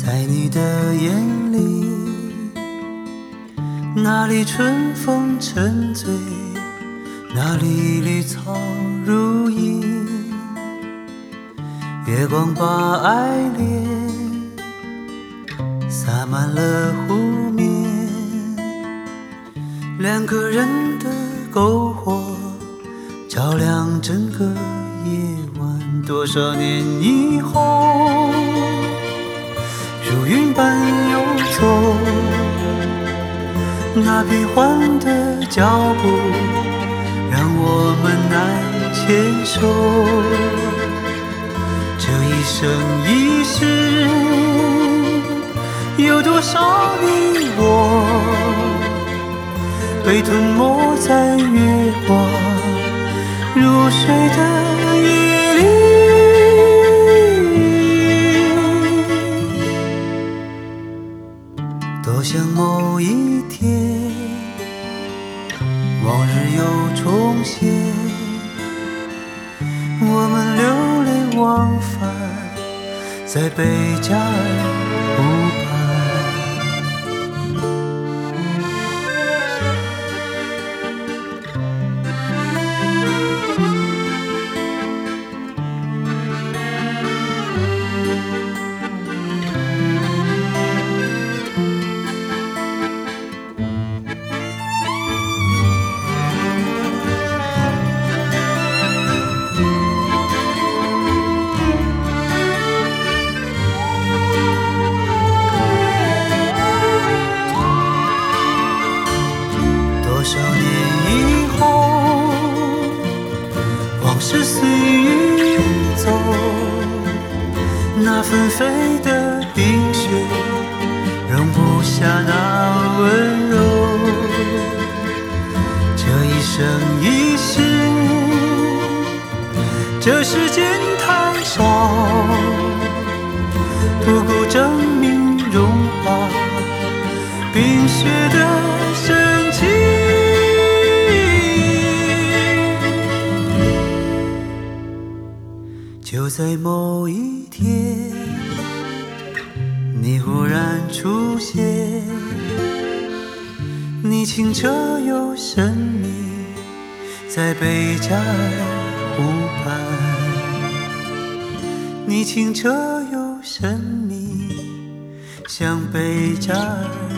在你的眼里，哪里春风沉醉，哪里绿草如茵。月光把爱恋洒满了湖面，两个人的篝火照亮整个夜晚。多少年以后，如云般游走，那变幻的脚步让我们难牵手。这一生一世，有多少你我被吞没在月光如水的夜里。多想某一天，往日又重现，我们流连忘返在贝加尔湖畔。多少年以后，往事随云走，那纷飞的冰雪容不下那温柔。这一生一世，这世间太少，不够证明融化冰雪的深情。就在某一天，你忽然出现，你清澈又神秘，在贝加尔湖畔。你清澈又神秘，像贝加尔